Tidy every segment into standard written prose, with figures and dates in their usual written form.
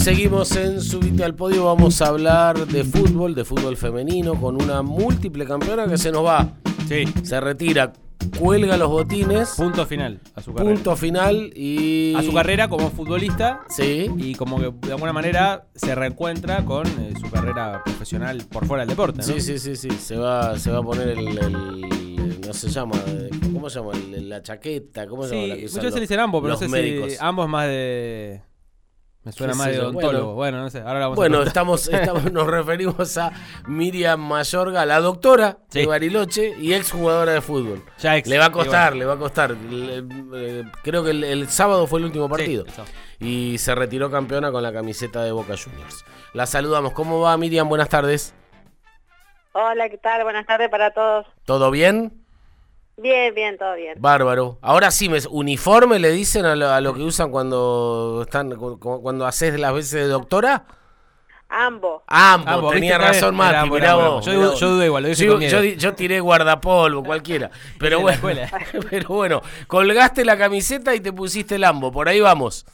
seguimos en Subite al Podio. Vamos a hablar de fútbol femenino, con una múltiple campeona que se nos va. Sí. Se retira, cuelga los botines. Punto final a su carrera. Punto final y... A su carrera como futbolista. Sí. Y como que de alguna manera se reencuentra con su carrera profesional por fuera del deporte, ¿no? Sí. Se va a poner el no se llama, ¿cómo se llama? La chaqueta, ¿cómo se llama? La que usan muchas veces le dicen ambos, pero no sé médicos. si ambos más de... Me suena más de odontólogo. Bueno, no sé. Ahora la vamos a estamos, nos referimos a Miriam Mayorga, la doctora de Bariloche y exjugadora de fútbol. Le va a costar. Creo que el sábado fue el último partido. Sí, y se retiró campeona con la camiseta de Boca Juniors. La saludamos. ¿Cómo va, Miriam? Buenas tardes. Hola, ¿qué tal? Buenas tardes para todos. ¿Todo bien? Bien, todo bien. Bárbaro. Ahora sí, ¿uniforme le dicen a lo que usan cuando haces las veces de doctora? Ambos, tenía razón, Mati, mirá vos. Yo dudo igual, lo dije con miedo. Yo tiré guardapolvo, cualquiera. Pero bueno, colgaste la camiseta y te pusiste el ambo, por ahí vamos.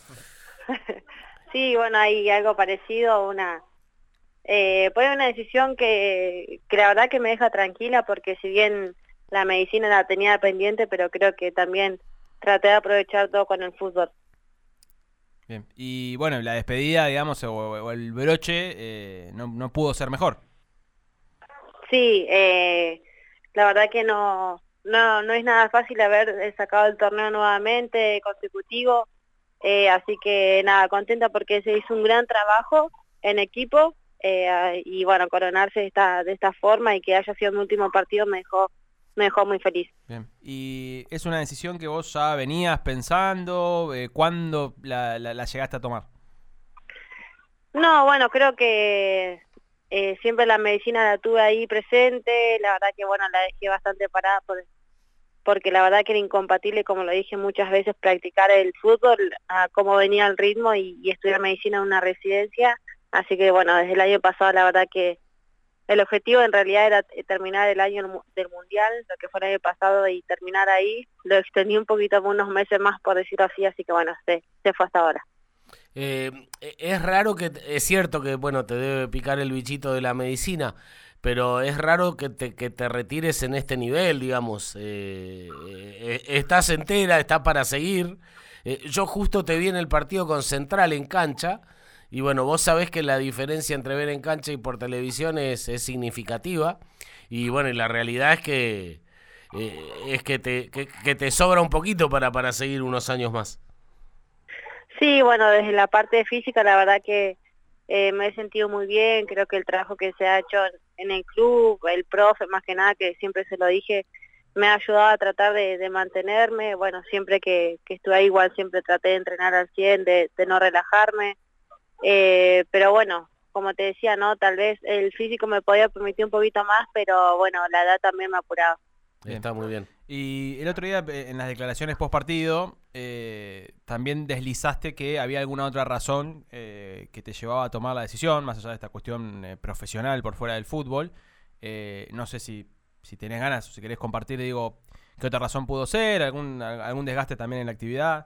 Sí, bueno, hay algo parecido, fue una decisión que la verdad que me deja tranquila, porque si bien la medicina la tenía pendiente, pero creo que también traté de aprovechar todo con el fútbol. Bien, y bueno, la despedida, digamos, o el broche no pudo ser mejor. Sí, la verdad que no es nada fácil haber sacado el torneo nuevamente, consecutivo, así que nada, contenta porque se hizo un gran trabajo en equipo, y bueno, coronarse de esta forma y que haya sido mi último partido me dejó muy feliz. Bien. ¿Y es una decisión que vos ya venías pensando? ¿Cuándo la llegaste a tomar? No, bueno, creo que siempre la medicina la tuve ahí presente. La verdad que bueno, la dejé bastante parada porque la verdad que era incompatible, como lo dije muchas veces, practicar el fútbol a cómo venía el ritmo y estudiar medicina en una residencia. Así que bueno, desde el año pasado la verdad que el objetivo en realidad era terminar el año del Mundial, lo que fue el año pasado, y terminar ahí. Lo extendí un poquito, unos meses más, por decirlo así que bueno, se fue hasta ahora. Es raro es cierto que bueno, te debe picar el bichito de la medicina, pero es raro que te retires en este nivel, digamos. Estás entera, estás para seguir. Yo justo te vi en el partido con Central en cancha. Y bueno, vos sabés que la diferencia entre ver en cancha y por televisión es significativa. Y bueno, y la realidad es que te sobra un poquito para seguir unos años más. Sí, bueno, desde la parte física la verdad que me he sentido muy bien. Creo que el trabajo que se ha hecho en el club, el profe más que nada, que siempre se lo dije, me ha ayudado a tratar de mantenerme. Bueno, siempre que estuve ahí igual siempre traté de entrenar al 100, de no relajarme. Pero bueno, como te decía, no, tal vez el físico me podía permitir un poquito más, pero bueno, la edad también me ha apurado. Está muy bien. Y el otro día, en las declaraciones post partido, también deslizaste que había alguna otra razón que te llevaba a tomar la decisión, más allá de esta cuestión profesional por fuera del fútbol. No sé si tenés ganas o si querés compartir, digo, qué otra razón pudo ser, algún desgaste también en la actividad.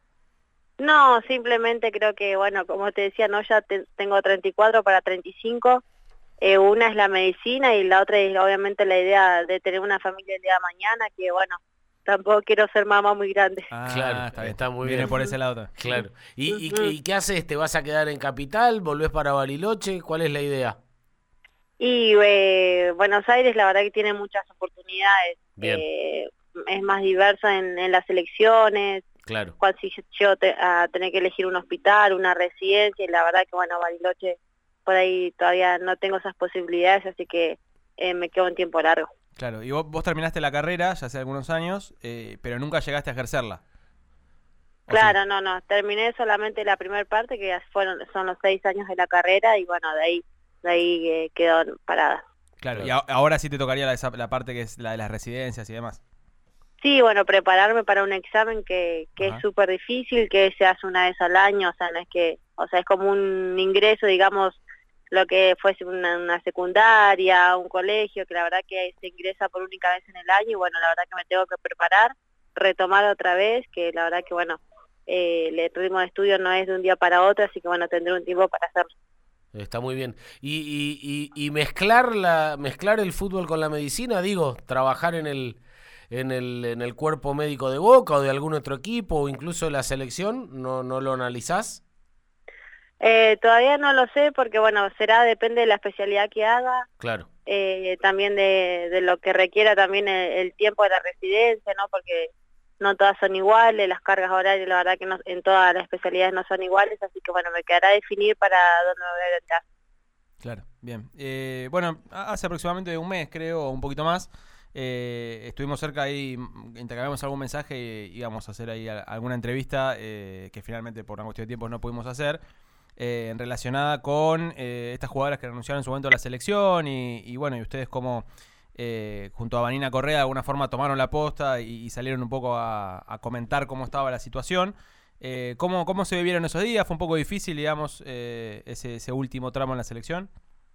No, simplemente creo que, bueno, como te decía, no, ya tengo 34 para 35. Una es la medicina y la otra es obviamente la idea de tener una familia el día de mañana, que bueno, tampoco quiero ser mamá muy grande. Claro, está muy bien. Viene por ese lado. Claro. ¿Y qué haces? ¿Te vas a quedar en Capital? ¿Volvés para Bariloche? ¿Cuál es la idea? Y Buenos Aires la verdad que tiene muchas oportunidades. Bien. Es más diversa en las elecciones. Claro. Cuando si yo a tener que elegir un hospital, una residencia, y la verdad que bueno, Bariloche por ahí todavía no tengo esas posibilidades, así que me quedo un tiempo largo. Claro, y vos terminaste la carrera ya hace algunos años, pero nunca llegaste a ejercerla. Claro, sí. No, terminé solamente la primera parte, que son los 6 años de la carrera, y bueno, de ahí quedó parada. Claro, y ahora sí te tocaría la parte que es la de las residencias y demás. Sí, bueno, prepararme para un examen que es súper difícil, que se hace una vez al año, o sea, no es que, o sea, es como un ingreso, digamos, lo que fuese una secundaria, un colegio, que la verdad que se ingresa por única vez en el año, y bueno, la verdad que me tengo que preparar, retomar otra vez, que la verdad que bueno, el ritmo de estudio no es de un día para otro, así que bueno, tendré un tiempo para hacerlo. Está muy bien. Y mezclar el fútbol con la medicina, digo, trabajar en el cuerpo médico de Boca o de algún otro equipo o incluso de la selección, ¿no lo analizás? Todavía no lo sé porque bueno, depende de la especialidad que haga, Claro, también de lo que requiera también el tiempo de la residencia, ¿no? Porque no todas son iguales, las cargas horarias la verdad que no, en todas las especialidades no son iguales, así que bueno, me quedará definir para dónde me voy a orientar. Claro, bien. Bueno, hace aproximadamente un mes, creo, o un poquito más, estuvimos cerca ahí, intercambiamos algún mensaje y íbamos a hacer ahí alguna entrevista que finalmente por una cuestión de tiempo no pudimos hacer, relacionada con estas jugadoras que renunciaron en su momento a la selección y bueno, y ustedes como junto a Vanina Correa de alguna forma tomaron la posta y salieron un poco a comentar cómo estaba la situación. ¿Cómo se vivieron esos días? ¿Fue un poco difícil, digamos, ese último tramo en la selección?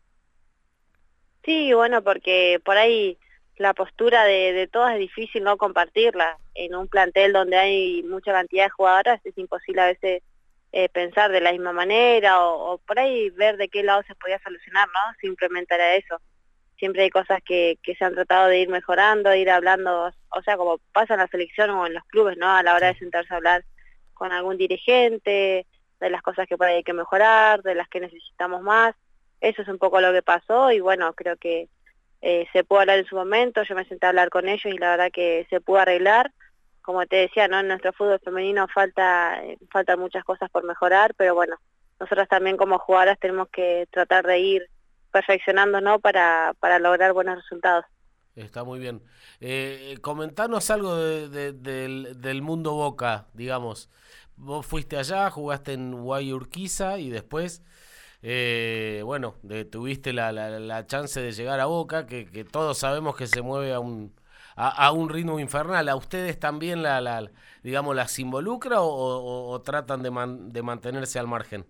Sí, bueno, porque por ahí la postura de todas es difícil no compartirla. En un plantel donde hay mucha cantidad de jugadoras es imposible a veces pensar de la misma manera o por ahí ver de qué lado se podía solucionar, ¿no? Simplemente era eso. Siempre hay cosas que se han tratado de ir mejorando, de ir hablando, o sea, como pasa en la selección o en los clubes, ¿no? A la hora de sentarse a hablar con algún dirigente, de las cosas que por ahí hay que mejorar, de las que necesitamos más. Eso es un poco lo que pasó y bueno, creo que se pudo hablar en su momento, yo me senté a hablar con ellos y la verdad que se pudo arreglar. Como te decía, ¿no? En nuestro fútbol femenino faltan muchas cosas por mejorar, pero bueno, nosotros también como jugadoras tenemos que tratar de ir perfeccionando, ¿no? Para lograr buenos resultados. está muy bien. Comentanos algo del mundo Boca, digamos. Vos fuiste allá, jugaste en Guayurquiza y después, bueno, tuviste la chance de llegar a Boca, que todos sabemos que se mueve a un ritmo infernal. ¿A ustedes también digamos, las involucra o tratan de mantenerse al margen?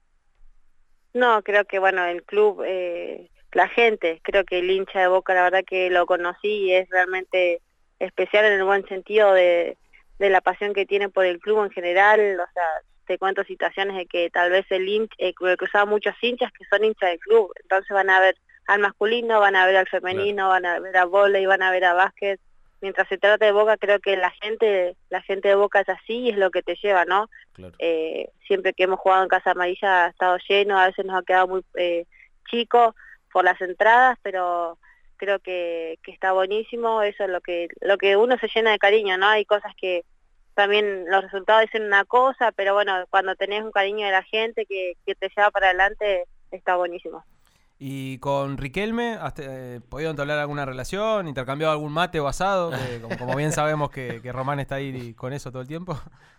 No, creo que bueno, el club, la gente, creo que el hincha de Boca, la verdad que lo conocí y es realmente especial en el buen sentido de la pasión que tiene por el club en general. O sea, te cuento situaciones de que tal vez el hincha, cruzaba muchos hinchas que son hinchas del club, entonces van a ver al masculino, van a ver al Claro, femenino, van a ver a vóley, van a ver a básquet. Mientras se trata de Boca, creo que la gente de Boca es así y es lo que te lleva, ¿no? claro. Siempre que hemos jugado en Casa Amarilla ha estado lleno, a veces nos ha quedado muy chico por las entradas, pero creo que está buenísimo. Eso es lo que uno se llena de cariño, ¿no? Hay cosas que también los resultados dicen una cosa, pero bueno, cuando tenés un cariño de la gente que te lleva para adelante, está buenísimo. ¿Y con Riquelme has podido entablar alguna relación, intercambiado algún mate o asado? Que, como bien sabemos que Román está ahí con eso todo el tiempo.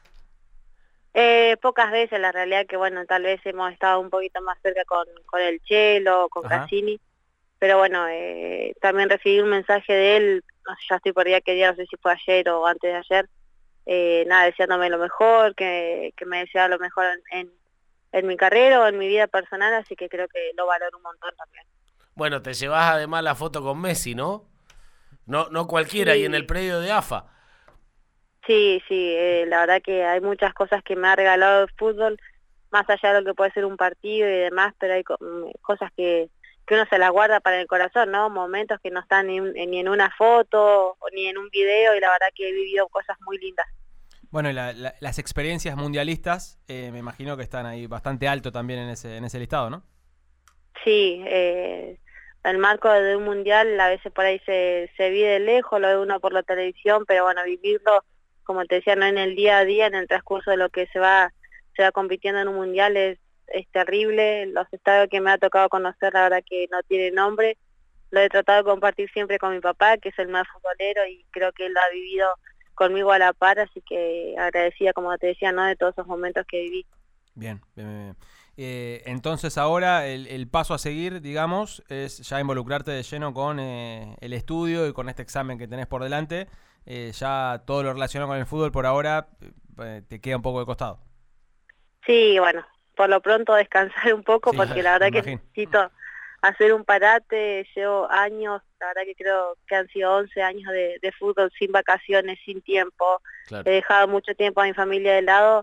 Pocas veces, la realidad que bueno, tal vez hemos estado un poquito más cerca con el Chelo, con Ajá. Cassini, pero bueno, también recibí un mensaje de él, no sé, ya estoy por día qué día, no sé si fue ayer o antes de ayer, nada, deseándome lo mejor, que me deseaba lo mejor en mi carrera o en mi vida personal, así que creo que lo valoro un montón también. Bueno, te llevas además la foto con Messi, ¿no? No cualquiera, y en el Sí, predio de AFA. sí, la verdad que hay muchas cosas que me ha regalado el fútbol, más allá de lo que puede ser un partido y demás, pero hay cosas que uno se las guarda para el corazón, ¿no? Momentos que no están ni en una foto o ni en un video y la verdad que he vivido cosas muy lindas. Bueno, y las experiencias mundialistas, me imagino que están ahí bastante alto también en ese listado, ¿no? Sí, el marco de un mundial a veces por ahí se vive de lejos, lo ve uno por la televisión, pero bueno, vivirlo, como te decía, no en el día a día, en el transcurso de lo que se va compitiendo en un mundial es terrible. Los estadios que me ha tocado conocer, la verdad que no tiene nombre. Lo he tratado de compartir siempre con mi papá, que es el más futbolero, y creo que él lo ha vivido conmigo a la par, así que agradecida, como te decía, ¿no? De todos esos momentos que viví. Bien, bien, bien, bien. Entonces ahora el paso a seguir, digamos, es ya involucrarte de lleno con el estudio y con este examen que tenés por delante. Ya todo lo relacionado con el fútbol por ahora te queda un poco de costado. Sí, bueno, por lo pronto descansar un poco, Sí, porque la me verdad que imagino. necesito hacer un parate. Llevo años, la verdad que creo que han sido 11 años de fútbol sin vacaciones, sin tiempo. Claro. He dejado mucho tiempo a mi familia de lado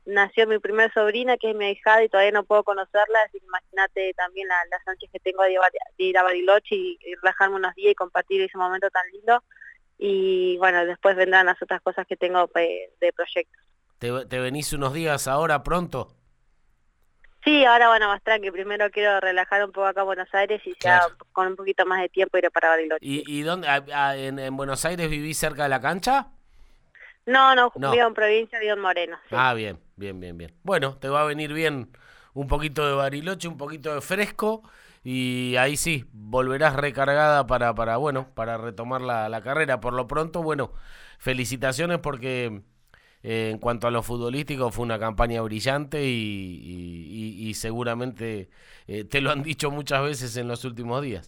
nació mi primer sobrina, que es mi ahijada, y todavía no puedo conocerla, así que imagínate también las ansias que tengo de ir a Bariloche y relajarme unos días y compartir ese momento tan lindo. Y bueno, después vendrán las otras cosas que tengo de proyectos. ¿Te venís unos días ahora pronto? Sí, ahora bueno, más tranqui. Primero quiero relajar un poco acá en Buenos Aires y ya Claro. con un poquito más de tiempo iré para Bariloche. ¿Y dónde? ¿En Buenos Aires vivís cerca de la cancha? No, No. vivo en provincia, vivo en Moreno. Sí. Ah, bien. Bueno, te va a venir bien un poquito de Bariloche, un poquito de fresco y ahí sí, volverás recargada para retomar la carrera. Por lo pronto, bueno, felicitaciones porque en cuanto a lo futbolístico fue una campaña brillante y seguramente te lo han dicho muchas veces en los últimos días.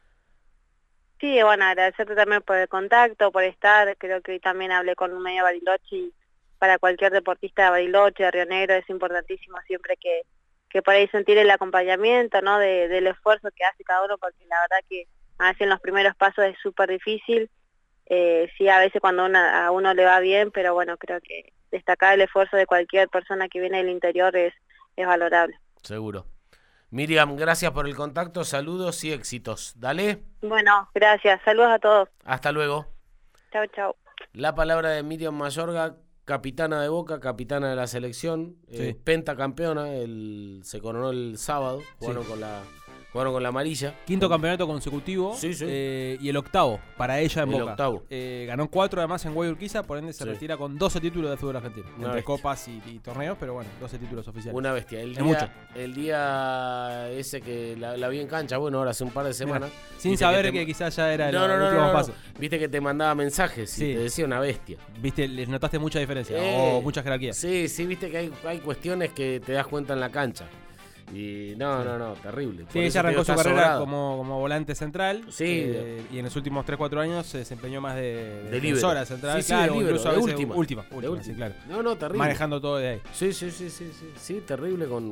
Sí, bueno, agradecerte también por el contacto, por estar. Creo que hoy también hablé con un medio de Bariloche y para cualquier deportista de Bariloche, de Río Negro, es importantísimo siempre que por ahí sentir el acompañamiento, ¿no? Del esfuerzo que hace cada uno, porque la verdad que a veces en los primeros pasos es súper difícil. Sí, a veces cuando a uno le va bien, pero bueno, creo que destacar el esfuerzo de cualquier persona que viene del interior es valorable. Seguro. Miriam, gracias por el contacto, saludos y éxitos. Dale, Bueno, gracias. Saludos a todos. hasta luego. Chau, chau. La palabra de Miriam Mayorga, capitana de Boca, capitana de la selección, Sí. pentacampeona, se coronó el sábado, jugaron con la amarilla. Quinto campeonato consecutivo. Sí, sí. Y el octavo para ella en El Boca. octavo. Ganó 4 además en Guay Urquiza, por ende se Sí. retira con 12 títulos de fútbol argentino. Una Entre bestia. copas y torneos, pero bueno, 12 títulos oficiales. Una bestia. Es mucho. El día ese que la vi en cancha, bueno, ahora hace un par de semanas. Sin viste saber te- que quizás ya era No, el no, no, último no, no. paso. Viste que te mandaba mensajes y Sí. te decía una bestia. Viste, les notaste mucha diferencia o mucha jerarquía. Sí, viste que hay cuestiones que te das cuenta en la cancha. Y no, terrible. Por Sí, eso ella arrancó te su digo, está carrera sobrado. como volante central. Sí. Y en los últimos 3-4 años se desempeñó más de De defensora líbero. central. Sí, claro, de líbero, incluso a de veces última. última, De última. sí, claro. No, terrible. Manejando todo de ahí. Sí, terrible con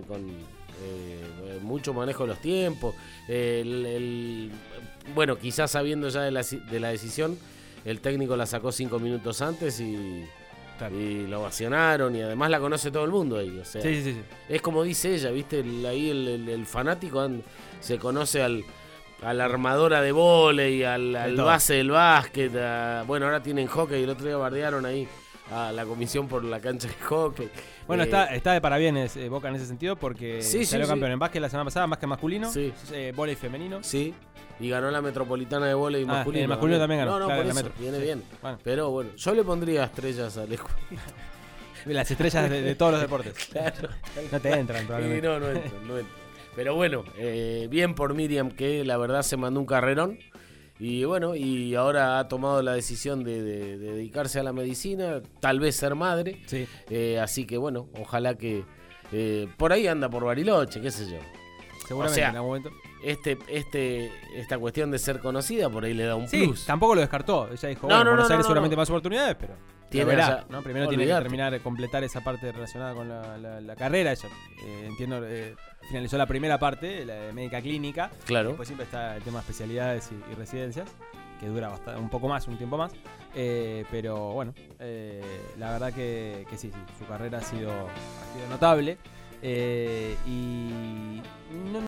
mucho manejo de los tiempos. Bueno, quizás sabiendo ya de la decisión, el técnico la sacó 5 minutos antes y la ovacionaron y además la conoce todo el mundo ahí. O sea, Sí. es como dice ella, ¿viste? Ahí el fanático se conoce a la armadora de vóley, al todo. base del básquet. Bueno, ahora tienen hockey, el otro día bardearon ahí a la comisión por la cancha de hockey. Bueno, está de parabienes Boca en ese sentido porque Sí, salió sí, campeón en básquet la semana pasada, básquet masculino, Sí. vóley femenino. Sí, y ganó la Metropolitana de vóley masculino. el masculino también ganó, No, claro, por la eso, Metro. viene Sí, bien. bueno. Pero bueno, yo le pondría estrellas al escudo. Las estrellas de todos los deportes. Claro. No te entran, Sí, probablemente. no entra. Pero bueno, bien por Miriam, que la verdad se mandó un carrerón. Y bueno, y ahora ha tomado la decisión de dedicarse a la medicina, tal vez ser madre. Sí. Así que bueno, ojalá que por ahí anda por Bariloche, qué sé yo. Seguramente O sea, en algún momento. Esta cuestión de ser conocida por ahí le da un Sí, plus. tampoco lo descartó. Ella dijo, No, bueno, no, Buenos no, Aires no, seguramente no. más oportunidades, pero Tiene ya verá, allá. ¿no? Primero tiene Olvídate. que terminar, completar esa parte relacionada con la carrera. Ella, entiendo, finalizó la primera parte, la de médica clínica. Claro. Después siempre está el tema de especialidades y residencias, que dura bastante, un poco más, un tiempo más. Pero bueno, la verdad que sí, su carrera ha sido notable. Y no